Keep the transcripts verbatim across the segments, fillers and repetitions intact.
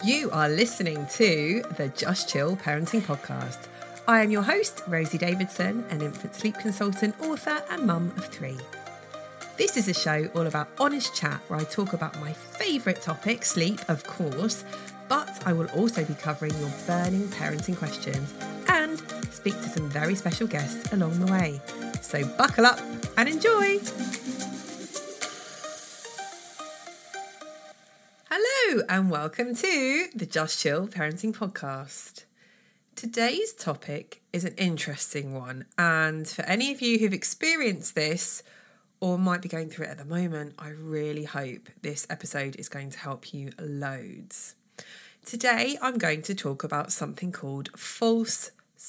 You are listening to the Just Chill Parenting Podcast. I am your host, Rosie Davidson, an infant sleep consultant, author and mum of three. This is a show all about honest chat where I talk about my favourite topic, sleep, of course, but I will also be covering your burning parenting questions and speak to some very special guests along the way. So buckle up and enjoy! Hello and welcome to the Just Chill Parenting Podcast. Today's topic is an interesting one, and for any of you who've experienced this or might be going through it at the moment, I really hope this episode is going to help you loads. Today I'm going to talk about something called false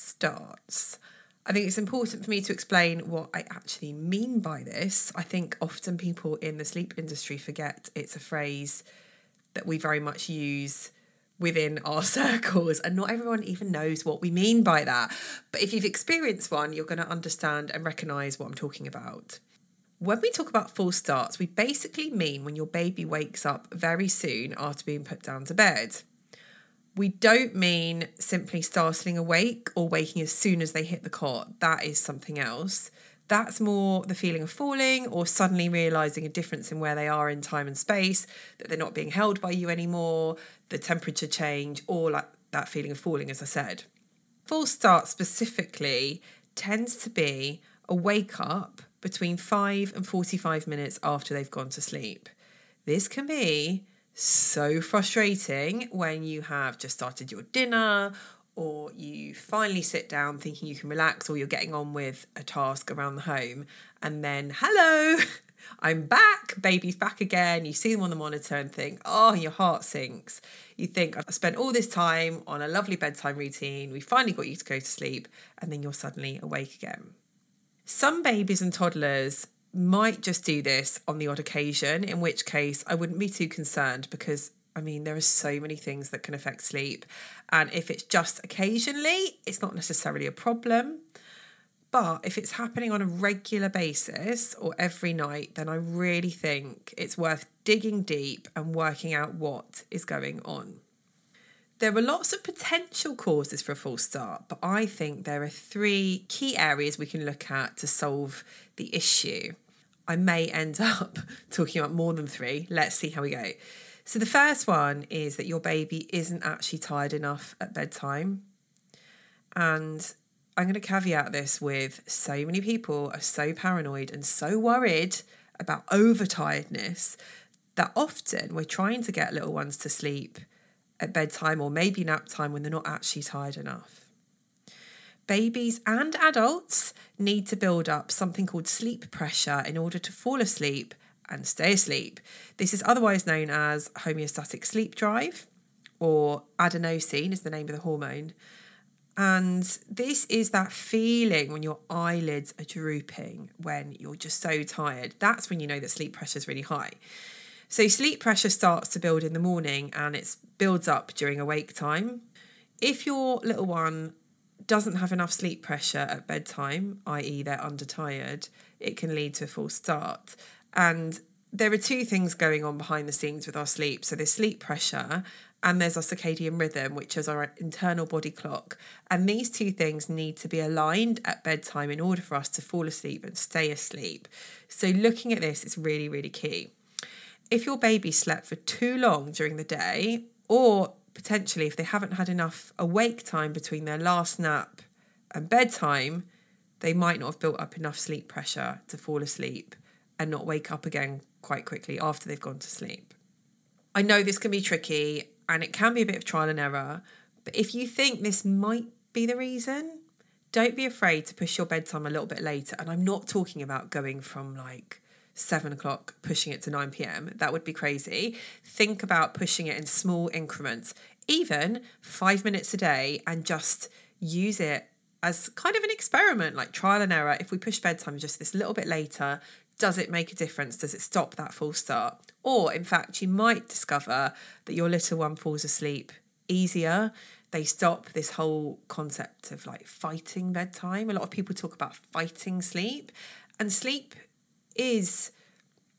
starts. I think it's important for me to explain what I actually mean by this. I think often people in the sleep industry forget it's a phrase that we very much use within our circles, and not everyone even knows what we mean by that. But if you've experienced one, you're going to understand and recognise what I'm talking about. When we talk about false starts, we basically mean when your baby wakes up very soon after being put down to bed. We don't mean simply startling awake or waking as soon as they hit the cot. That is something else. That's more the feeling of falling or suddenly realising a difference in where they are in time and space, that they're not being held by you anymore, the temperature change, or like that feeling of falling, as I said. False start specifically tends to be a wake up between five and forty-five minutes after they've gone to sleep. This can be so frustrating when you have just started your dinner, or you finally sit down thinking you can relax, or you're getting on with a task around the home, and then, hello, I'm back, baby's back again. You see them on the monitor and think, oh, your heart sinks. You think, I've spent all this time on a lovely bedtime routine, we finally got you to go to sleep, and then you're suddenly awake again. Some babies and toddlers might just do this on the odd occasion, in which case I wouldn't be too concerned, because I mean, there are so many things that can affect sleep. And if it's just occasionally, it's not necessarily a problem. But if it's happening on a regular basis or every night, then I really think it's worth digging deep and working out what is going on. There are lots of potential causes for a false start, but I think there are three key areas we can look at to solve the issue. I may end up talking about more than three. Let's see how we go. So the first one is that your baby isn't actually tired enough at bedtime. And I'm going to caveat this with so many people are so paranoid and so worried about overtiredness that often we're trying to get little ones to sleep at bedtime or maybe nap time when they're not actually tired enough. Babies and adults need to build up something called sleep pressure in order to fall asleep and stay asleep. This is otherwise known as homeostatic sleep drive, or adenosine is the name of the hormone. And this is that feeling when your eyelids are drooping, when you're just so tired. That's when you know that sleep pressure is really high. So sleep pressure starts to build in the morning and it builds up during awake time. If your little one doesn't have enough sleep pressure at bedtime, that is they're undertired, it can lead to a false start. And there are two things going on behind the scenes with our sleep. So there's sleep pressure and there's our circadian rhythm, which is our internal body clock. And these two things need to be aligned at bedtime in order for us to fall asleep and stay asleep. So looking at this is really, really key. If your baby slept for too long during the day, or potentially if they haven't had enough awake time between their last nap and bedtime, they might not have built up enough sleep pressure to fall asleep and not wake up again quite quickly after they've gone to sleep. I know this can be tricky and it can be a bit of trial and error, but if you think this might be the reason, don't be afraid to push your bedtime a little bit later. And I'm not talking about going from like seven o'clock, pushing it to nine p.m. That would be crazy. Think about pushing it in small increments, even five minutes a day, and just use it as kind of an experiment, like trial and error. If we push bedtime just this little bit later, does it make a difference? Does it stop that false start? Or in fact, you might discover that your little one falls asleep easier. They stop this whole concept of like fighting bedtime. A lot of people talk about fighting sleep, and sleep is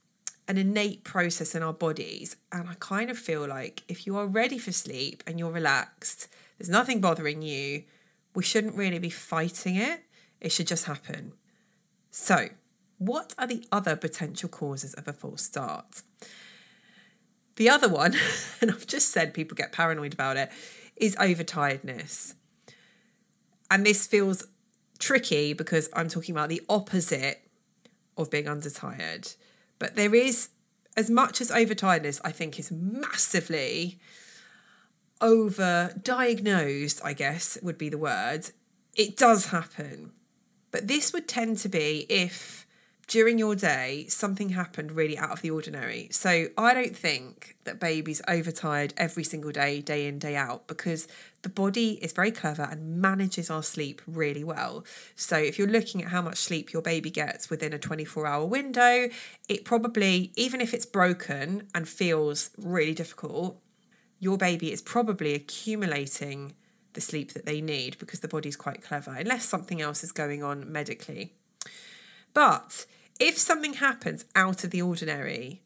an innate process in our bodies. And I kind of feel like if you are ready for sleep and you're relaxed, there's nothing bothering you, we shouldn't really be fighting it. It should just happen. So, what are the other potential causes of a false start? The other one, and I've just said people get paranoid about it, is overtiredness. And this feels tricky because I'm talking about the opposite of being undertired. But there is, as much as overtiredness, I think, is massively over-diagnosed, I guess would be the word, it does happen. But this would tend to be if during your day something happened really out of the ordinary. So I don't think that babies overtired every single day, day in, day out, because the body is very clever and manages our sleep really well. So if you're looking at how much sleep your baby gets within a twenty-four hour window, it probably, even if it's broken and feels really difficult, your baby is probably accumulating the sleep that they need because the body's quite clever, unless something else is going on medically. But if something happens out of the ordinary,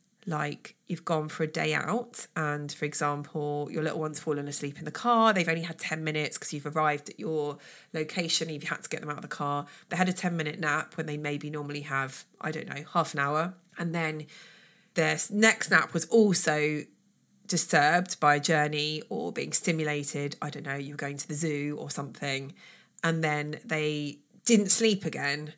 like you've gone for a day out and, for example, your little one's fallen asleep in the car, they've only had ten minutes because you've arrived at your location, you've had to get them out of the car, they had a ten minute nap when they maybe normally have, I don't know, half an hour, and then their next nap was also disturbed by a journey or being stimulated, I don't know, you were going to the zoo or something, and then they didn't sleep again,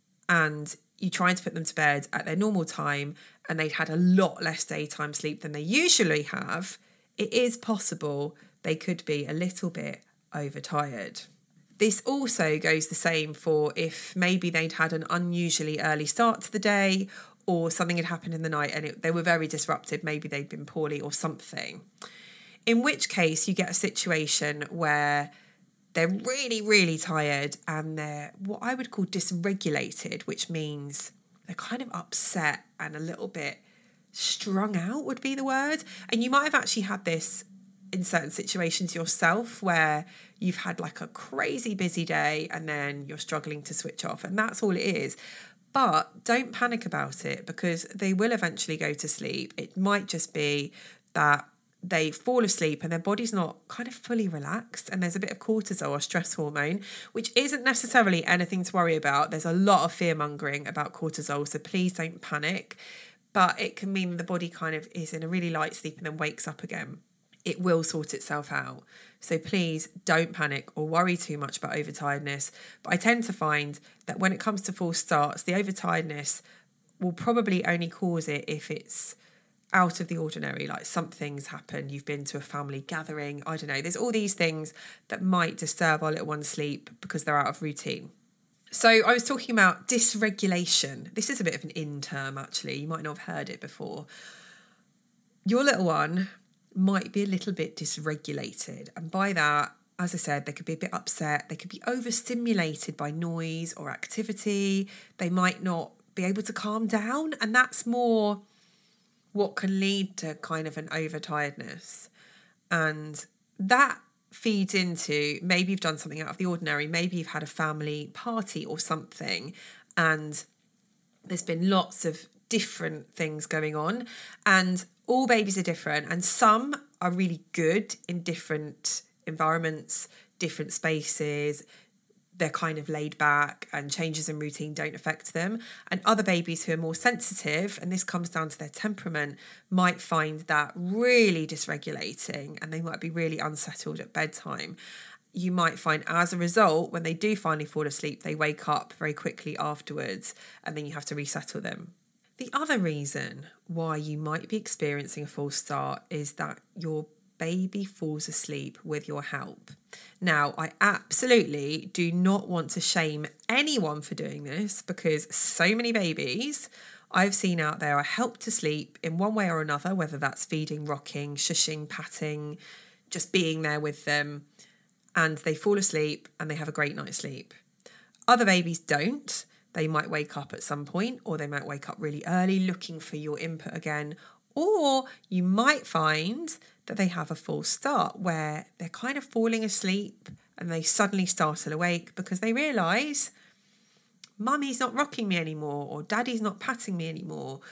and you tried to put them to bed at their normal time and they'd had a lot less daytime sleep than they usually have, it is possible they could be a little bit overtired. This also goes the same for if maybe they'd had an unusually early start to the day, or something had happened in the night and it, they were very disrupted, maybe they'd been poorly or something. In which case you get a situation where they're really, really tired and they're what I would call dysregulated, which means they're kind of upset and a little bit strung out would be the word. And you might have actually had this in certain situations yourself where you've had like a crazy busy day and then you're struggling to switch off, and that's all it is. But don't panic about it because they will eventually go to sleep. It might just be that they fall asleep and their body's not kind of fully relaxed and there's a bit of cortisol or stress hormone, which isn't necessarily anything to worry about. There's a lot of fear mongering about cortisol, so please don't panic. But it can mean the body kind of is in a really light sleep and then wakes up again. It will sort itself out. So please don't panic or worry too much about overtiredness. But I tend to find that when it comes to false starts, the overtiredness will probably only cause it if it's out of the ordinary, like something's happened, you've been to a family gathering, I don't know, there's all these things that might disturb our little one's sleep because they're out of routine. So I was talking about dysregulation. This is a bit of an in term actually, you might not have heard it before. Your little one might be a little bit dysregulated, and by that, as I said, they could be a bit upset, they could be overstimulated by noise or activity, they might not be able to calm down, and that's more what can lead to kind of an overtiredness. And that feeds into maybe you've done something out of the ordinary, maybe you've had a family party or something and there's been lots of different things going on, and all babies are different, and some are really good in different environments, different spaces, they're kind of laid back and changes in routine don't affect them. And other babies who are more sensitive, and this comes down to their temperament, might find that really dysregulating and they might be really unsettled at bedtime. You might find as a result, when they do finally fall asleep, they wake up very quickly afterwards and then you have to resettle them. The other reason why you might be experiencing a false start is that your baby falls asleep with your help. Now, I absolutely do not want to shame anyone for doing this because so many babies I've seen out there are helped to sleep in one way or another, whether that's feeding, rocking, shushing, patting, just being there with them, and they fall asleep and they have a great night's sleep. Other babies don't. They might wake up at some point, or they might wake up really early looking for your input again, or you might find that they have a false start where they're kind of falling asleep and they suddenly startle awake because they realise mummy's not rocking me anymore or daddy's not patting me anymore.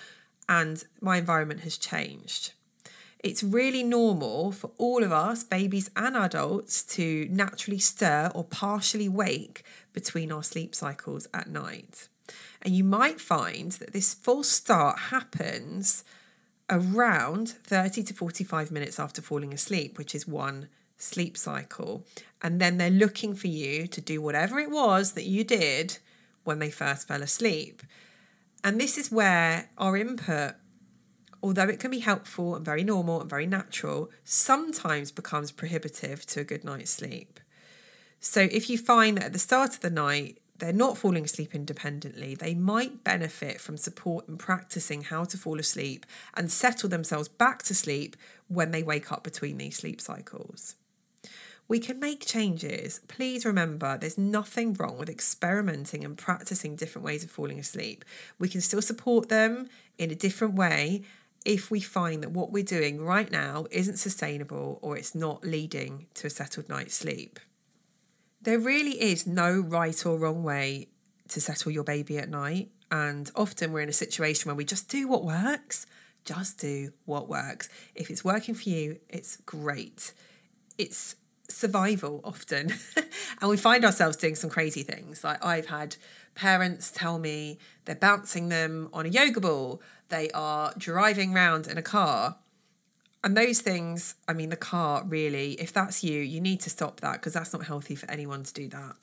and my environment has changed. It's really normal for all of us, babies and adults, to naturally stir or partially wake between our sleep cycles at night. And you might find that this false start happens around thirty to forty-five minutes after falling asleep, which is one sleep cycle. And then they're looking for you to do whatever it was that you did when they first fell asleep. And this is where our input, although it can be helpful and very normal and very natural, sometimes becomes prohibitive to a good night's sleep. So if you find that at the start of the night, they're not falling asleep independently, they might benefit from support in practicing how to fall asleep and settle themselves back to sleep when they wake up between these sleep cycles. We can make changes. Please remember, there's nothing wrong with experimenting and practicing different ways of falling asleep. We can still support them in a different way if we find that what we're doing right now isn't sustainable or it's not leading to a settled night's sleep. There really is no right or wrong way to settle your baby at night, and often we're in a situation where we just do what works. Just do what works. If it's working for you, it's great. It's survival often. And we find ourselves doing some crazy things. Like I've had parents tell me they're bouncing them on a yoga ball. They are driving around in a car. And those things, I mean, the car really, if that's you, you need to stop that because that's not healthy for anyone to do that.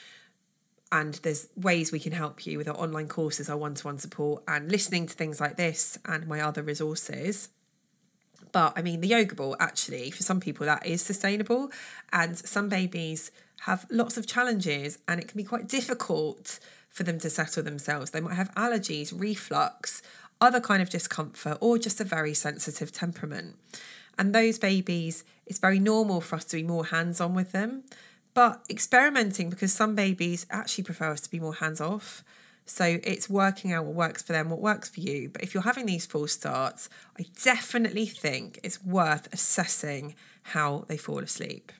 And there's ways we can help you with our online courses, our one-to-one support, and listening to things like this and my other resources. But I mean, the yoga ball, actually, for some people, that is sustainable. And some babies have lots of challenges and it can be quite difficult for them to settle themselves. They might have allergies, reflux, other kind of discomfort, or just a very sensitive temperament. And those babies, it's very normal for us to be more hands-on with them. But experimenting, because some babies actually prefer us to be more hands-off. So it's working out what works for them, what works for you. But if you're having these false starts, I definitely think it's worth assessing how they fall asleep.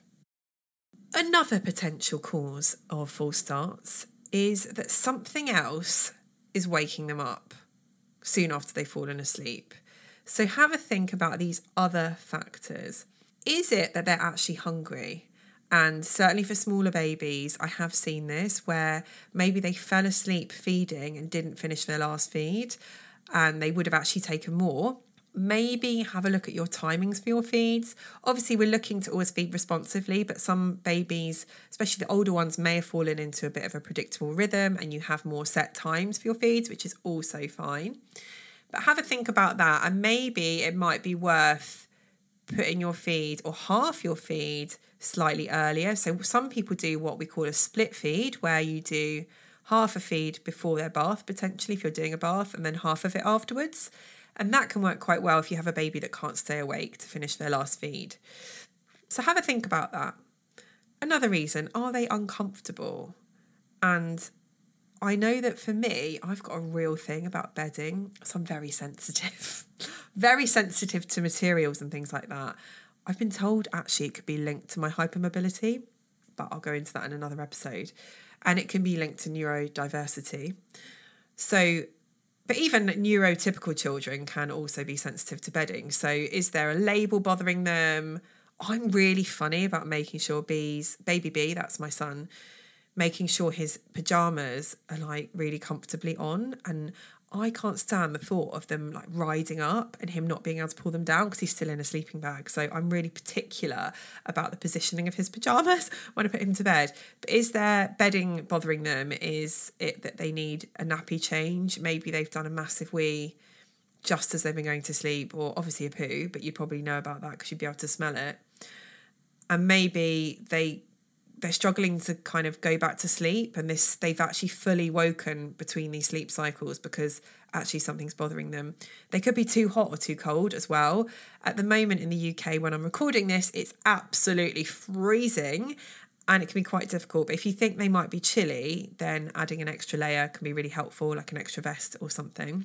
Another potential cause of false starts is that something else is waking them up soon after they've fallen asleep. So have a think about these other factors. Is it that they're actually hungry? And certainly for smaller babies, I have seen this where maybe they fell asleep feeding and didn't finish their last feed and they would have actually taken more. Maybe have a look at your timings for your feeds. Obviously, we're looking to always feed responsively, but some babies, especially the older ones, may have fallen into a bit of a predictable rhythm and you have more set times for your feeds, which is also fine. But have a think about that, and maybe it might be worth putting your feed or half your feed slightly earlier. So some people do what we call a split feed, where you do half a feed before their bath, potentially if you're doing a bath, and then half of it afterwards. And that can work quite well if you have a baby that can't stay awake to finish their last feed. So have a think about that. Another reason, are they uncomfortable? And I know that for me, I've got a real thing about bedding. So I'm very sensitive, very sensitive to materials and things like that. I've been told actually it could be linked to my hypermobility, but I'll go into that in another episode. And it can be linked to neurodiversity. So, but even neurotypical children can also be sensitive to bedding. So is there a label bothering them? I'm really funny about making sure B's, baby B, that's my son, making sure his pajamas are like really comfortably on. And I can't stand the thought of them like riding up and him not being able to pull them down because he's still in a sleeping bag. So I'm really particular about the positioning of his pajamas when I put him to bed. But is their bedding bothering them? Is it that they need a nappy change? Maybe they've done a massive wee just as they've been going to sleep, or obviously a poo, but you'd probably know about that because you'd be able to smell it. And maybe they they're struggling to kind of go back to sleep, and this they've actually fully woken between these sleep cycles because actually something's bothering them. They could be too hot or too cold as well. At the moment in the U K, when I'm recording this, it's absolutely freezing and it can be quite difficult. But if you think they might be chilly, then adding an extra layer can be really helpful, like an extra vest or something.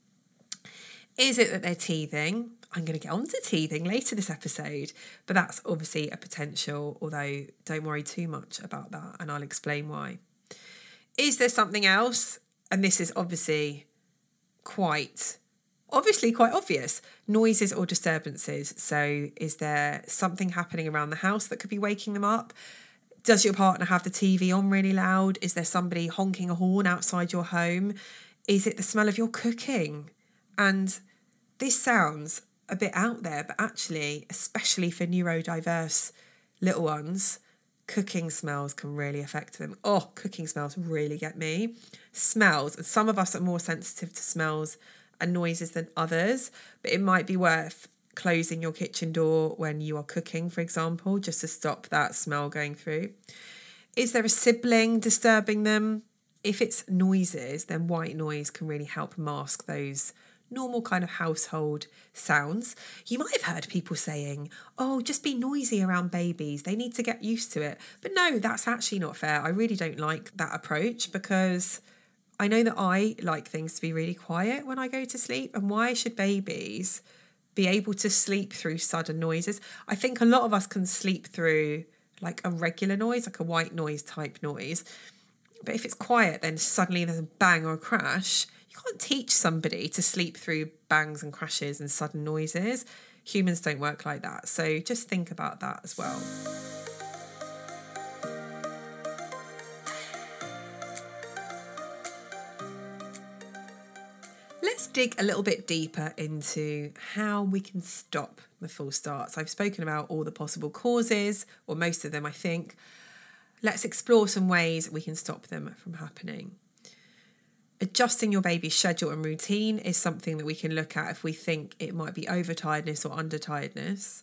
Is it that they're teething? I'm going to get on to teething later this episode, but that's obviously a potential, although don't worry too much about that, and I'll explain why. Is there something else? And this is obviously quite obviously quite obvious. Noises or disturbances. So is there something happening around the house that could be waking them up? Does your partner have the T V on really loud? Is there somebody honking a horn outside your home? Is it the smell of your cooking? And this sounds a bit out there, but actually, especially for neurodiverse little ones, cooking smells can really affect them. Oh, cooking smells really get me. Smells, and some of us are more sensitive to smells and noises than others, but it might be worth closing your kitchen door when you are cooking, for example, just to stop that smell going through. Is there a sibling disturbing them? If it's noises, then white noise can really help mask those normal kind of household sounds. You might have heard people saying, oh, just be noisy around babies. They need to get used to it. But no, that's actually not fair. I really don't like that approach, because I know that I like things to be really quiet when I go to sleep. And why should babies be able to sleep through sudden noises? I think a lot of us can sleep through like a regular noise, like a white noise type noise. But if it's quiet, then suddenly there's a bang or a crash. You can't teach somebody to sleep through bangs and crashes and sudden noises. Humans don't work like that. So just think about that as well. Let's dig a little bit deeper into how we can stop the false starts. I've spoken about all the possible causes, or most of them, I think. Let's explore some ways we can stop them from happening. Adjusting your baby's schedule and routine is something that we can look at if we think it might be overtiredness or undertiredness.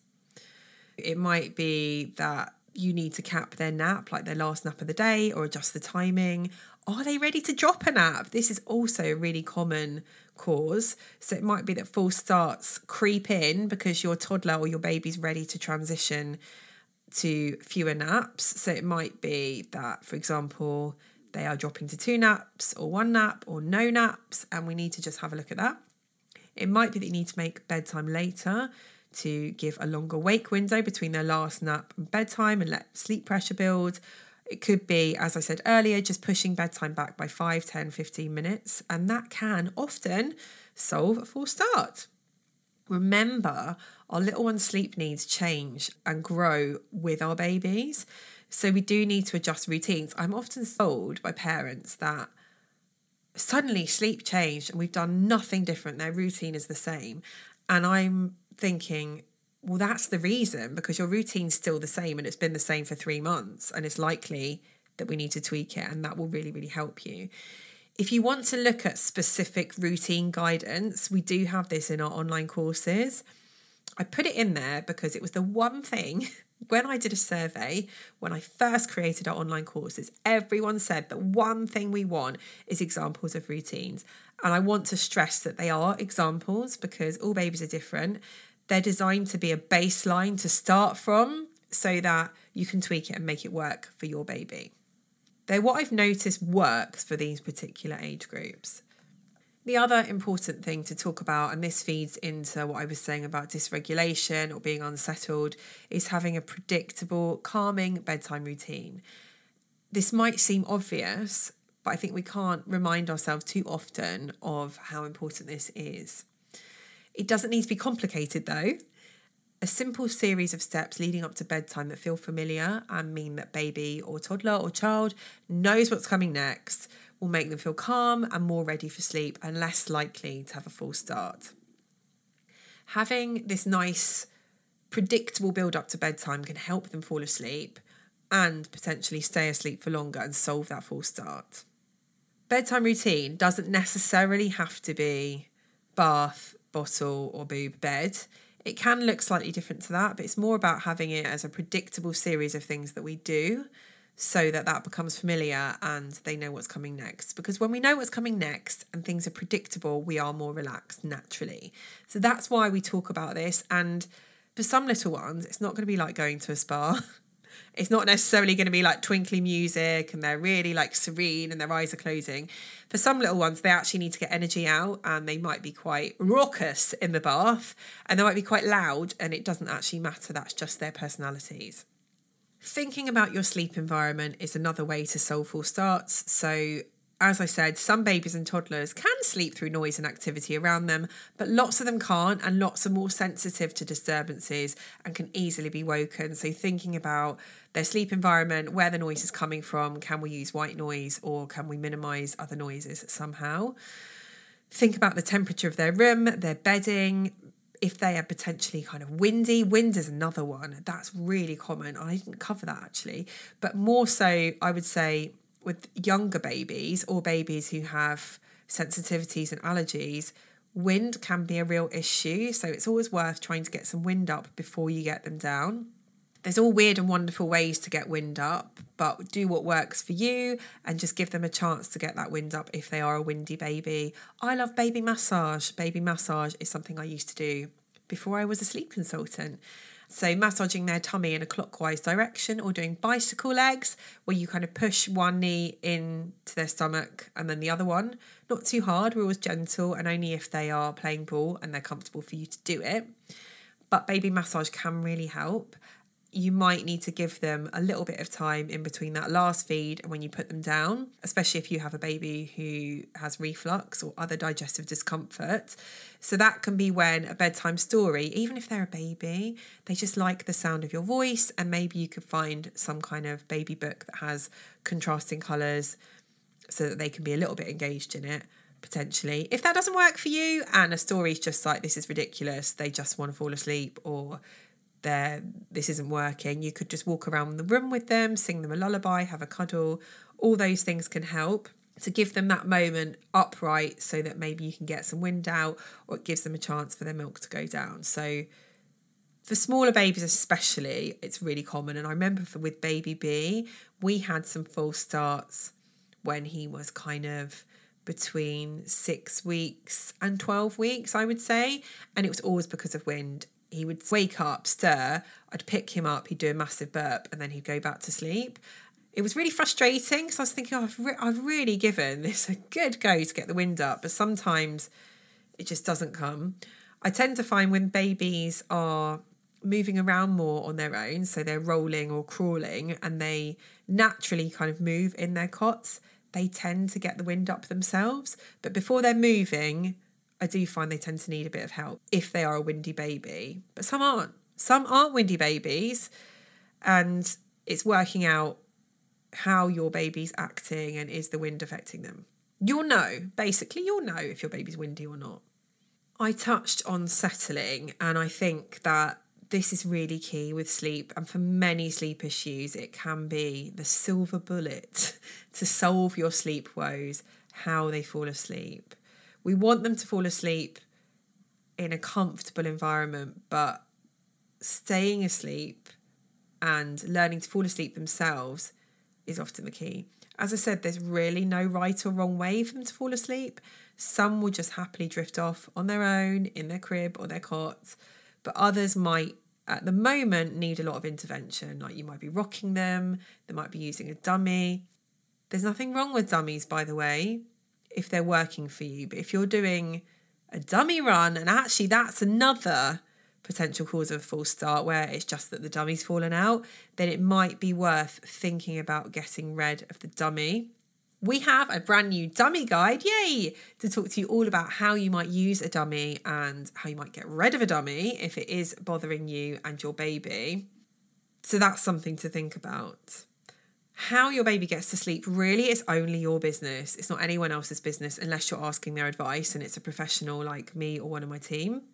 It might be that you need to cap their nap, like their last nap of the day, or adjust the timing. Are they ready to drop a nap? This is also a really common cause. So it might be that false starts creep in because your toddler or your baby's ready to transition to fewer naps. So it might be that, for example, they are dropping to two naps or one nap or no naps, and we need to just have a look at that. It might be that you need to make bedtime later to give a longer wake window between their last nap and bedtime and let sleep pressure build. It could be, as I said earlier, just pushing bedtime back by five, ten, fifteen minutes, and that can often solve a false start. Remember, our little one's sleep needs change and grow with our babies. So we do need to adjust routines. I'm often told by parents that suddenly sleep changed and we've done nothing different. Their routine is the same. And I'm thinking, well, that's the reason, because your routine's still the same and it's been the same for three months. And it's likely that we need to tweak it, and that will really, really help you. If you want to look at specific routine guidance, we do have this in our online courses. I put it in there because it was the one thing when I did a survey, when I first created our online courses, everyone said that one thing we want is examples of routines. And I want to stress that they are examples because all babies are different. They're designed to be a baseline to start from so that you can tweak it and make it work for your baby. They're what I've noticed works for these particular age groups. The other important thing to talk about, and this feeds into what I was saying about dysregulation or being unsettled, is having a predictable, calming bedtime routine. This might seem obvious, but I think we can't remind ourselves too often of how important this is. It doesn't need to be complicated though. A simple series of steps leading up to bedtime that feel familiar and mean that baby or toddler or child knows what's coming next will make them feel calm and more ready for sleep and less likely to have a false start. Having this nice, predictable build up to bedtime can help them fall asleep and potentially stay asleep for longer and solve that false start. Bedtime routine doesn't necessarily have to be bath, bottle or boob bed. It can look slightly different to that, but it's more about having it as a predictable series of things that we do so that that becomes familiar and they know what's coming next. Because when we know what's coming next and things are predictable, we are more relaxed naturally. So that's why we talk about this. And for some little ones, it's not going to be like going to a spa. It's not necessarily going to be like twinkly music and they're really like serene and their eyes are closing. For some little ones, they actually need to get energy out and they might be quite raucous in the bath and they might be quite loud, and it doesn't actually matter. That's just their personalities. Thinking about your sleep environment is another way to solve false starts. So As I said, some babies and toddlers can sleep through noise and activity around them, but lots of them can't, and lots are more sensitive to disturbances and can easily be woken. So thinking about their sleep environment, where the noise is coming from, can we use white noise or can we minimise other noises somehow? Think about the temperature of their room, their bedding, if they are potentially kind of windy. Wind is another one. That's really common. I didn't cover that actually, but more so I would say with younger babies or babies who have sensitivities and allergies, wind can be a real issue. So it's always worth trying to get some wind up before you get them down. There's all weird and wonderful ways to get wind up, but do what works for you and just give them a chance to get that wind up if they are a windy baby. I love baby massage. Baby massage is something I used to do before I was a sleep consultant. So massaging their tummy in a clockwise direction, or doing bicycle legs where you kind of push one knee into their stomach and then the other one. Not too hard, we're always gentle, and only if they are playing ball and they're comfortable for you to do it. But baby massage can really help. You might need to give them a little bit of time in between that last feed and when you put them down, especially if you have a baby who has reflux or other digestive discomfort. So that can be when a bedtime story, even if they're a baby, they just like the sound of your voice, and maybe you could find some kind of baby book that has contrasting colours so that they can be a little bit engaged in it, potentially. If that doesn't work for you and a story's just like, this is ridiculous, they just want to fall asleep, or There, this isn't working, you could just walk around the room with them, sing them a lullaby, have a cuddle. All those things can help to give them that moment upright so that maybe you can get some wind out, or it gives them a chance for their milk to go down. So for smaller babies especially, it's really common. And I remember for, with baby B, we had some false starts when he was kind of between six weeks and twelve weeks, I would say. And it was always because of wind. He would wake up, stir, I'd pick him up, he'd do a massive burp, and then he'd go back to sleep. It was really frustrating because I was thinking, oh, I've, re- I've really given this a good go to get the wind up, but sometimes it just doesn't come. I tend to find when babies are moving around more on their own, so they're rolling or crawling, and they naturally kind of move in their cots, they tend to get the wind up themselves. But before they're moving, I do find they tend to need a bit of help if they are a windy baby, but some aren't. Some aren't windy babies, and it's working out how your baby's acting and is the wind affecting them. You'll know, basically you'll know if your baby's windy or not. I touched on settling, and I think that this is really key with sleep, and for many sleep issues, it can be the silver bullet to solve your sleep woes, how they fall asleep. We want them to fall asleep in a comfortable environment, but staying asleep and learning to fall asleep themselves is often the key. As I said, there's really no right or wrong way for them to fall asleep. Some will just happily drift off on their own in their crib or their cot, but others might, at the moment, need a lot of intervention. Like you might be rocking them, they might be using a dummy. There's nothing wrong with dummies, by the way, if they're working for you. But if you're doing a dummy run, and actually that's another potential cause of a false start where it's just that the dummy's fallen out, then it might be worth thinking about getting rid of the dummy. We have a brand new dummy guide, yay, to talk to you all about how you might use a dummy and how you might get rid of a dummy if it is bothering you and your baby. So that's something to think about. How your baby gets to sleep really is only your business. It's not anyone else's business unless you're asking their advice and it's a professional like me or one of my team.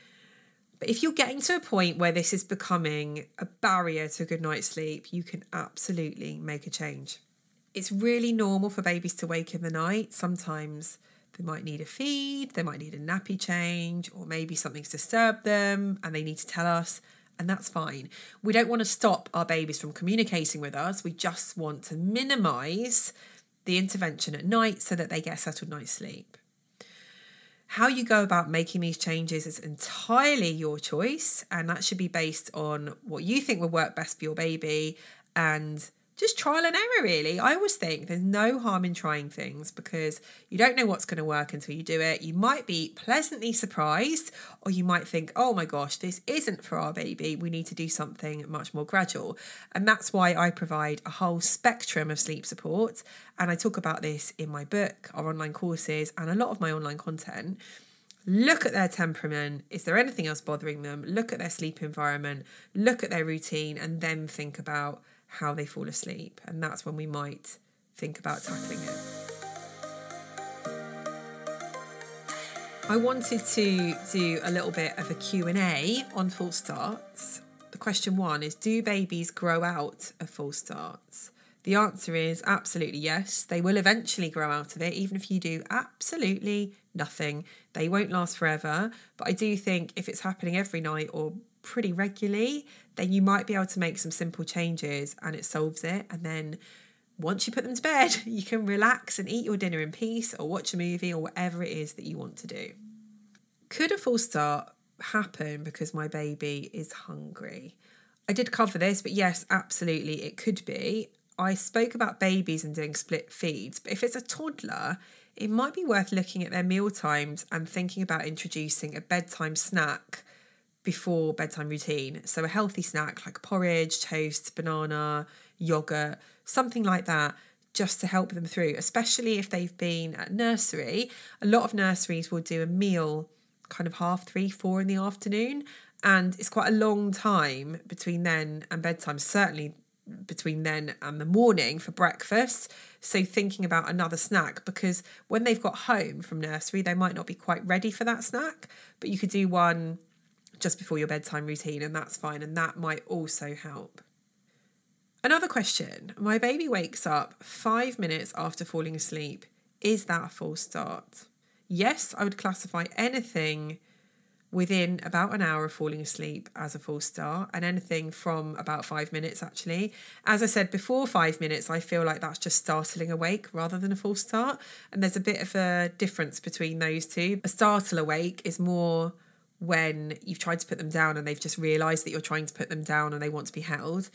But if you're getting to a point where this is becoming a barrier to a good night's sleep, you can absolutely make a change. It's really normal for babies to wake in the night. Sometimes they might need a feed, they might need a nappy change, or maybe something's disturbed them and they need to tell us. And that's fine. We don't want to stop our babies from communicating with us. We just want to minimise the intervention at night so that they get a settled night's sleep. How you go about making these changes is entirely your choice, and that should be based on what you think will work best for your baby and just trial and error, really. I always think there's no harm in trying things because you don't know what's going to work until you do it. You might be pleasantly surprised, or you might think, oh my gosh, this isn't for our baby. We need to do something much more gradual. And that's why I provide a whole spectrum of sleep support. And I talk about this in my book, our online courses, and a lot of my online content. Look at their temperament. Is there anything else bothering them? Look at their sleep environment, look at their routine, and then think about how they fall asleep. And that's when we might think about tackling it. I wanted to do a little bit of a Q and A on false starts. The question one is, do babies grow out of false starts? The answer is absolutely yes. They will eventually grow out of it, even if you do absolutely nothing. They won't last forever. But I do think if it's happening every night or pretty regularly, then you might be able to make some simple changes and it solves it. And then once you put them to bed, you can relax and eat your dinner in peace or watch a movie or whatever it is that you want to do. Could a false start happen because my baby is hungry? I did cover this, but yes, absolutely, it could be. I spoke about babies and doing split feeds, but if it's a toddler, it might be worth looking at their meal times and thinking about introducing a bedtime snack before bedtime routine. So a healthy snack like porridge, toast, banana, yogurt, something like that, just to help them through, especially if they've been at nursery. A lot of nurseries will do a meal kind of half three, four in the afternoon, and it's quite a long time between then and bedtime, certainly between then and the morning for breakfast. So thinking about another snack, because when they've got home from nursery, they might not be quite ready for that snack, but you could do one just before your bedtime routine and that's fine, and that might also help. Another question, my baby wakes up five minutes after falling asleep. Is that a false start? Yes, I would classify anything within about an hour of falling asleep as a false start, and anything from about five minutes actually. As I said, before five minutes, I feel like that's just startling awake rather than a false start. And there's a bit of a difference between those two. A startle awake is more when you've tried to put them down and they've just realised that you're trying to put them down and they want to be held,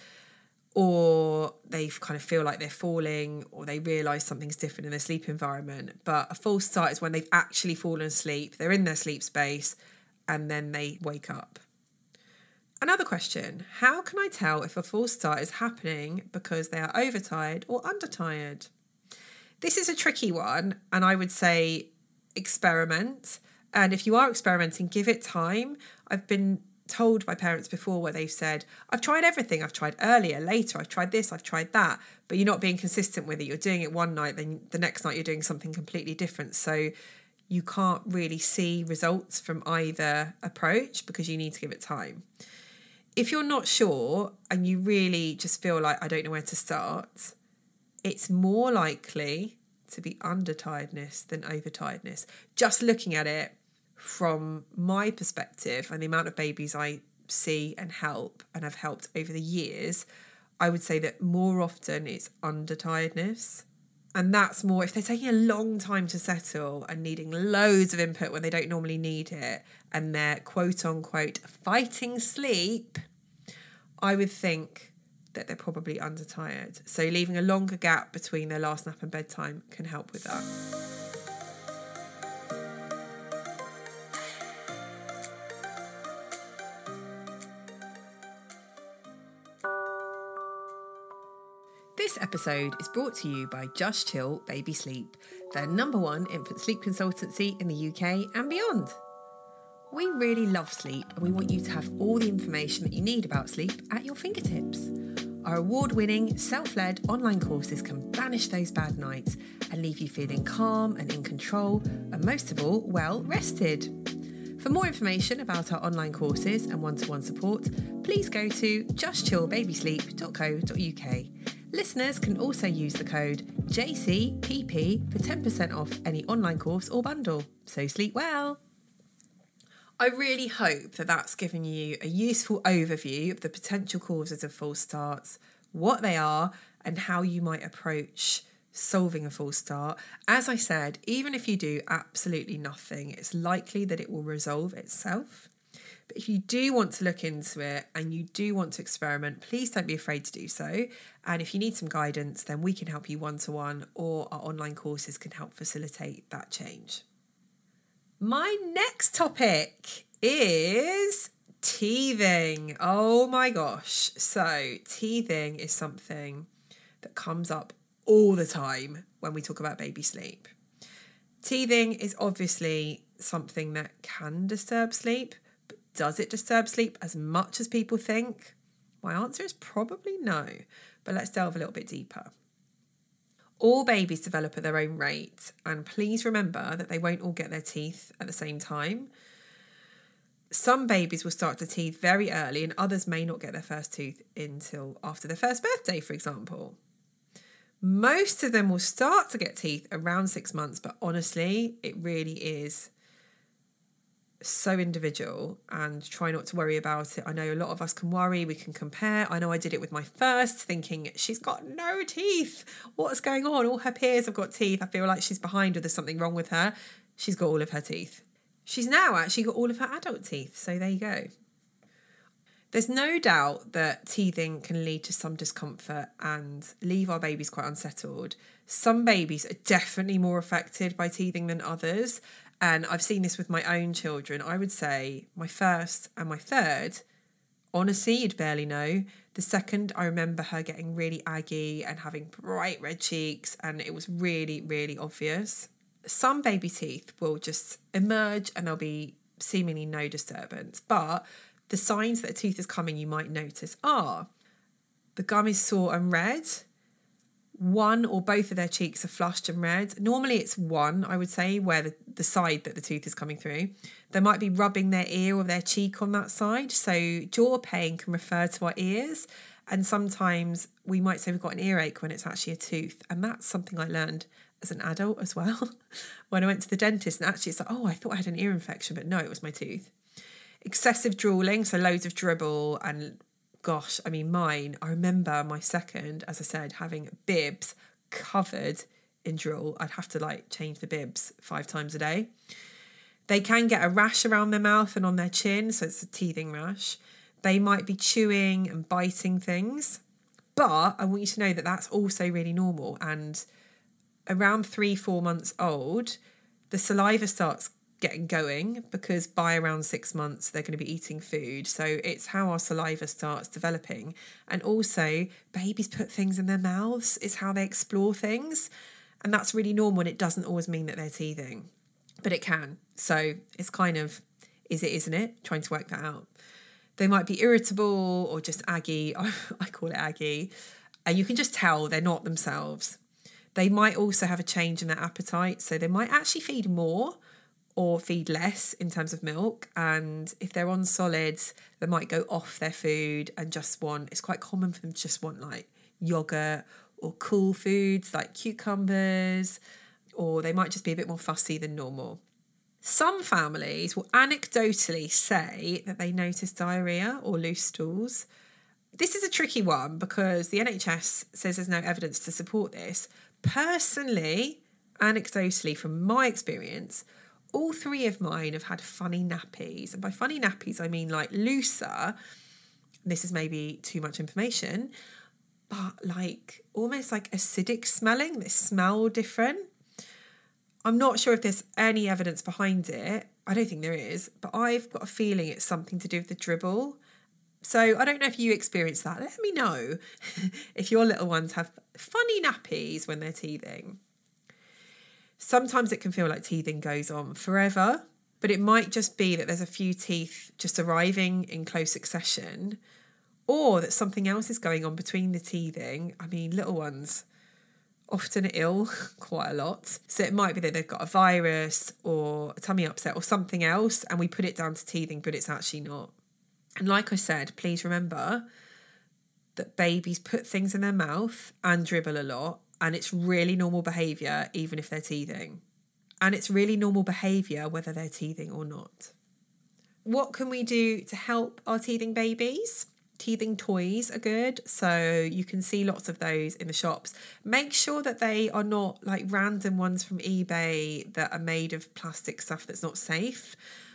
or they kind of feel like they're falling, or they realise something's different in their sleep environment. But a false start is when they've actually fallen asleep, they're in their sleep space, and then they wake up. Another question, how can I tell if a false start is happening because they are overtired or undertired? This is a tricky one, and I would say experiment. And if you are experimenting, give it time. I've been told by parents before where they've said, I've tried everything. I've tried earlier, later, I've tried this, I've tried that, but you're not being consistent with it. You're doing it one night, then the next night you're doing something completely different. So you can't really see results from either approach because you need to give it time. If you're not sure and you really just feel like, I don't know where to start, it's more likely to be undertiredness than overtiredness. Just looking at it from my perspective and the amount of babies I see and help and have helped over the years, I would say that more often it's undertiredness. And that's more if they're taking a long time to settle and needing loads of input when they don't normally need it, and they're quote unquote fighting sleep, I would think that they're probably undertired. So leaving a longer gap between their last nap and bedtime can help with that. This episode is brought to you by Just Chill Baby Sleep, their number one infant sleep consultancy in the U K and beyond. We really love sleep and we want you to have all the information that you need about sleep at your fingertips. Our award-winning, self-led online courses can banish those bad nights and leave you feeling calm and in control, and most of all, well rested. For more information about our online courses and one-to-one support, please go to just chill baby sleep dot co dot uk. Listeners can also use the code J C P P for ten percent off any online course or bundle. So sleep well. I really hope that that's given you a useful overview of the potential causes of false starts, what they are, and how you might approach solving a false start. As I said, even if you do absolutely nothing, it's likely that it will resolve itself. But if you do want to look into it and you do want to experiment, please don't be afraid to do so. And if you need some guidance, then we can help you one-to-one, or our online courses can help facilitate that change. My next topic is teething. Oh my gosh. So teething is something that comes up all the time when we talk about baby sleep. Teething is obviously something that can disturb sleep, but does it disturb sleep as much as people think? My answer is probably no, but let's delve a little bit deeper. All babies develop at their own rate, and please remember that they won't all get their teeth at the same time. Some babies will start to teeth very early, and others may not get their first tooth until after their first birthday, for example. Most of them will start to get teeth around six months, but honestly, it really is so individual, and try not to worry about it. I know a lot of us can worry, we can compare. I know I did it with my first, thinking she's got no teeth. What's going on? All her peers have got teeth. I feel like she's behind or there's something wrong with her. She's got all of her teeth. She's now actually got all of her adult teeth. So there you go. There's no doubt that teething can lead to some discomfort and leave our babies quite unsettled. Some babies are definitely more affected by teething than others. And I've seen this with my own children. I would say my first and my third, honestly, you'd barely know. The second, I remember her getting really aggy and having bright red cheeks, and it was really, really obvious. Some baby teeth will just emerge and there'll be seemingly no disturbance. But the signs that a tooth is coming, you might notice, are the gum is sore and red. One or both of their cheeks are flushed and red. Normally it's one, I would say, where the, the side that the tooth is coming through. They might be rubbing their ear or their cheek on that side. So jaw pain can refer to our ears. And sometimes we might say we've got an earache when it's actually a tooth. And that's something I learned as an adult as well. When I went to the dentist, and actually it's like, oh, I thought I had an ear infection, but no, it was my tooth. Excessive drooling, so loads of dribble, and gosh, I mean, mine, I remember my second, as I said, having bibs covered in drool. I'd have to like change the bibs five times a day. They can get a rash around their mouth and on their chin, so it's a teething rash. They might be chewing and biting things, but I want you to know that that's also really normal. And around three, four months old, the saliva starts getting going, because by around six months they're going to be eating food. So it's how our saliva starts developing. And also babies put things in their mouths. It's how they explore things, and that's really normal, and it doesn't always mean that they're teething, but it can. So it's kind of is it, isn't it, trying to work that out. They might be irritable or just aggy. I call it aggy, and you can just tell they're not themselves. They might also have a change in their appetite, so they might actually feed more or feed less in terms of milk. And if they're on solids, they might go off their food and just want, it's quite common for them to just want like yogurt or cool foods like cucumbers, or they might just be a bit more fussy than normal. Some families will anecdotally say that they notice diarrhea or loose stools. This is a tricky one because the N H S says there's no evidence to support this. Personally, anecdotally, from my experience, all three of mine have had funny nappies. And by funny nappies, I mean like looser. This is maybe too much information, but like almost like acidic smelling. They smell different. I'm not sure if there's any evidence behind it. I don't think there is, but I've got a feeling it's something to do with the dribble. So I don't know if you experience that. Let me know if your little ones have funny nappies when they're teething. Sometimes it can feel like teething goes on forever, but it might just be that there's a few teeth just arriving in close succession, or that something else is going on between the teething. I mean, little ones often are ill quite a lot. So it might be that they've got a virus or a tummy upset or something else, and we put it down to teething, but it's actually not. And like I said, please remember that babies put things in their mouth and dribble a lot. And it's really normal behaviour, even if they're teething. And it's really normal behaviour, whether they're teething or not. What can we do to help our teething babies? Teething toys are good. So you can see lots of those in the shops. Make sure that they are not like random ones from eBay that are made of plastic stuff that's not safe.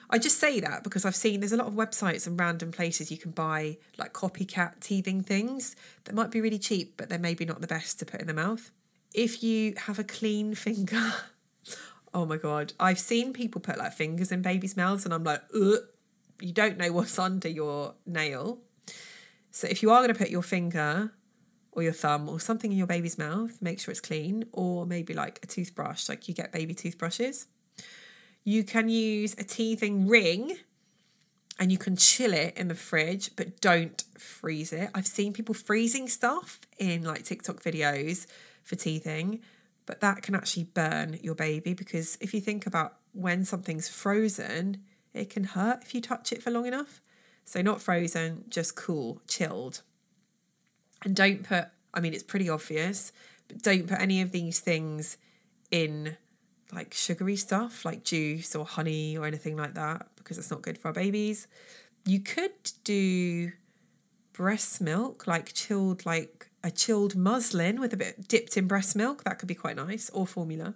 I just say that because I've seen there's a lot of websites and random places you can buy like copycat teething things that might be really cheap, but they're maybe not the best to put in the mouth. If you have a clean finger, oh my God, I've seen people put like fingers in babies' mouths and I'm like, ugh, you don't know what's under your nail. So if you are going to put your finger or your thumb or something in your baby's mouth, make sure it's clean, or maybe like a toothbrush, like you get baby toothbrushes. You can use a teething ring and you can chill it in the fridge, but don't freeze it. I've seen people freezing stuff in like TikTok videos for teething, but that can actually burn your baby, because if you think about when something's frozen, it can hurt if you touch it for long enough. So not frozen, just cool, chilled. And don't put, I mean, it's pretty obvious, but don't put any of these things in like sugary stuff like juice or honey or anything like that, because it's not good for our babies. You could do breast milk, like chilled, like a chilled muslin with a bit dipped in breast milk. That could be quite nice, or formula.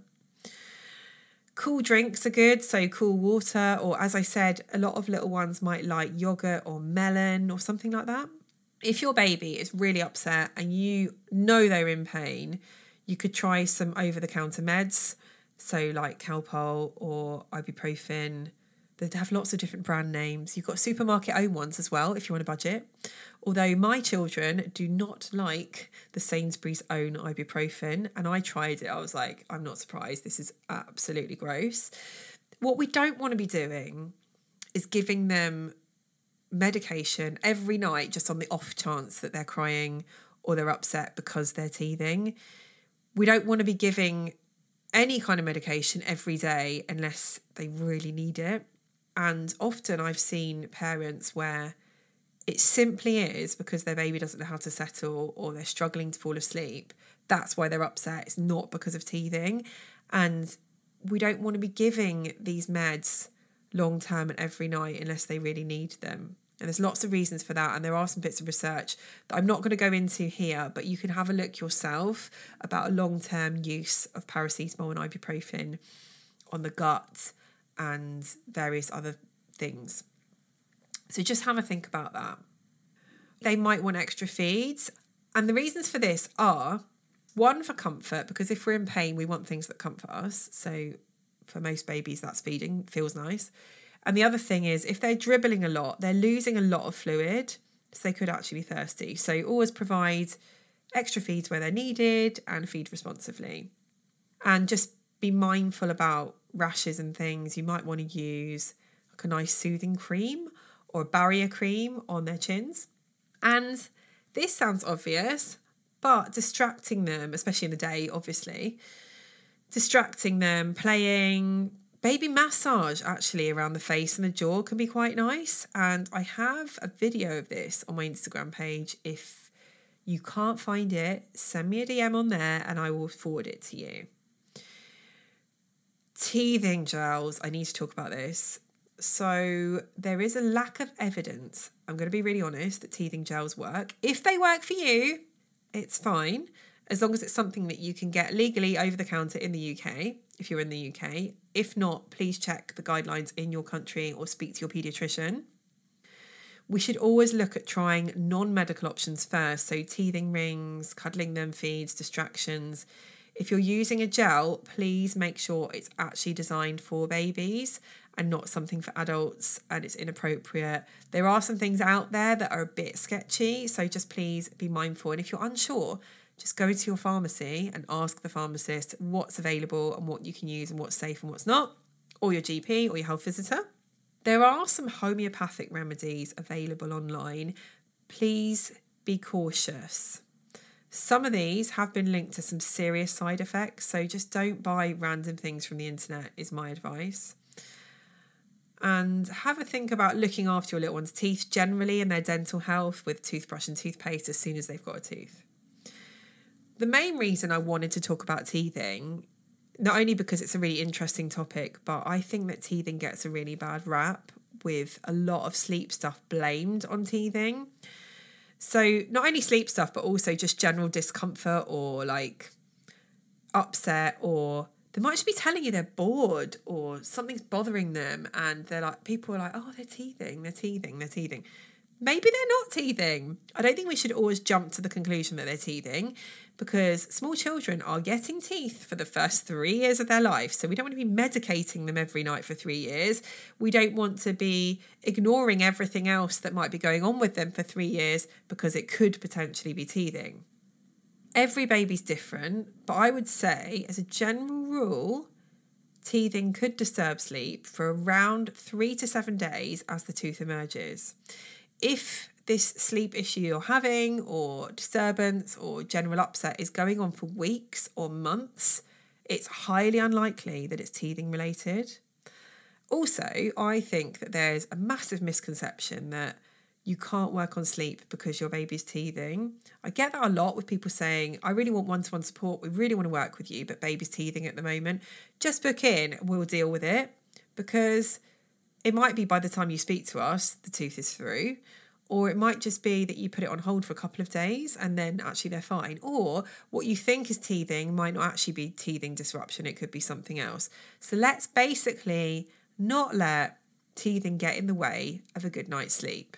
Cool drinks are good, so cool water, or as I said, a lot of little ones might like yogurt or melon or something like that. If your baby is really upset and you know they're in pain, you could try some over-the-counter meds. So like Calpol or ibuprofen. They have lots of different brand names. You've got supermarket owned ones as well if you want a budget. Although my children do not like the Sainsbury's own ibuprofen, and I tried it. I was like, I'm not surprised. This is absolutely gross. What we don't want to be doing is giving them medication every night just on the off chance that they're crying or they're upset because they're teething. We don't want to be giving any kind of medication every day unless they really need it. And often I've seen parents where it simply is because their baby doesn't know how to settle or they're struggling to fall asleep. That's why they're upset. It's not because of teething. And we don't want to be giving these meds long term and every night unless they really need them. And there's lots of reasons for that. And there are some bits of research that I'm not going to go into here, but you can have a look yourself about a long-term use of paracetamol and ibuprofen on the gut and various other things. So just have a think about that. They might want extra feeds. And the reasons for this are, one, for comfort, because if we're in pain, we want things that comfort us. So for most babies, that's feeding, feels nice. And the other thing is, if they're dribbling a lot, they're losing a lot of fluid, so they could actually be thirsty. So always provide extra feeds where they're needed and feed responsively. And just be mindful about rashes and things. You might want to use like a nice soothing cream or a barrier cream on their chins. And this sounds obvious, but distracting them, especially in the day, obviously, distracting them, playing. Baby massage actually around the face and the jaw can be quite nice. And I have a video of this on my Instagram page. If you can't find it, send me a D M on there and I will forward it to you. Teething gels, I need to talk about this. So there is a lack of evidence, I'm going to be really honest, that teething gels work. If they work for you, it's fine, as long as it's something that you can get legally over the counter in the U K, if you're in the U K. If not, please check the guidelines in your country or speak to your paediatrician. We should always look at trying non-medical options first, so teething rings, cuddling them, feeds, distractions. If you're using a gel, please make sure it's actually designed for babies and not something for adults and it's inappropriate. There are some things out there that are a bit sketchy, so just please be mindful. And if you're unsure, just go to your pharmacy and ask the pharmacist what's available and what you can use and what's safe and what's not, or your G P or your health visitor. There are some homeopathic remedies available online. Please be cautious. Some of these have been linked to some serious side effects, so just don't buy random things from the internet is my advice. And have a think about looking after your little one's teeth generally and their dental health with toothbrush and toothpaste as soon as they've got a tooth. The main reason I wanted to talk about teething, not only because it's a really interesting topic, but I think that teething gets a really bad rap with a lot of sleep stuff blamed on teething. So not only sleep stuff, but also just general discomfort or like upset or They might just be telling you they're bored or something's bothering them, and they're like, people are like, oh, they're teething, they're teething, they're teething. Maybe they're not teething. I don't think we should always jump to the conclusion that they're teething, because small children are getting teeth for the first three years of their life. So we don't want to be medicating them every night for three years. We don't want to be ignoring everything else that might be going on with them for three years because it could potentially be teething. Every baby's different, but I would say, as a general rule, teething could disturb sleep for around three to seven days as the tooth emerges. If this sleep issue you're having, or disturbance or general upset, is going on for weeks or months, it's highly unlikely that it's teething related. Also, I think that there's a massive misconception that you can't work on sleep because your baby's teething. I get that a lot with people saying, I really want one-to-one support, we really want to work with you, but baby's teething at the moment. Just book in, we'll deal with it, because it might be by the time you speak to us, the tooth is through, or it might just be that you put it on hold for a couple of days and then actually they're fine. Or what you think is teething might not actually be teething disruption, it could be something else. So let's basically not let teething get in the way of a good night's sleep.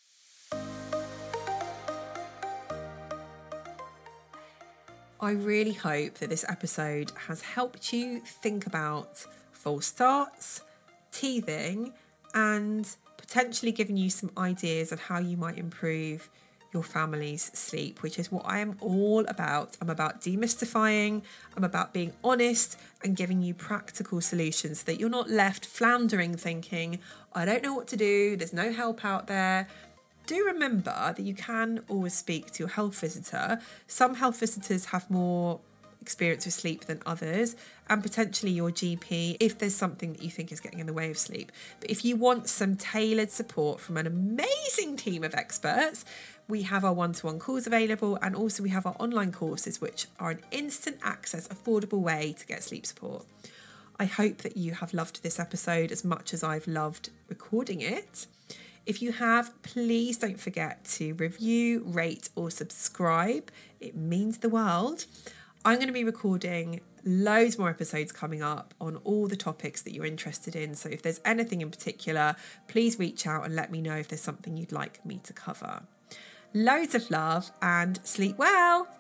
I really hope that this episode has helped you think about false starts, teething, and potentially given you some ideas of how you might improve your family's sleep, which is what I am all about. I'm about demystifying, I'm about being honest and giving you practical solutions so that you're not left floundering thinking, I don't know what to do, there's no help out there. Do remember that you can always speak to your health visitor. Some health visitors have more experience with sleep than others, and potentially your G P if there's something that you think is getting in the way of sleep. But if you want some tailored support from an amazing team of experts, we have our one-to-one calls available, and also we have our online courses, which are an instant access, affordable way to get sleep support. I hope that you have loved this episode as much as I've loved recording it. If you have, please don't forget to review, rate or subscribe. It means the world. I'm going to be recording loads more episodes coming up on all the topics that you're interested in. So if there's anything in particular, please reach out and let me know if there's something you'd like me to cover. Loads of love and sleep well.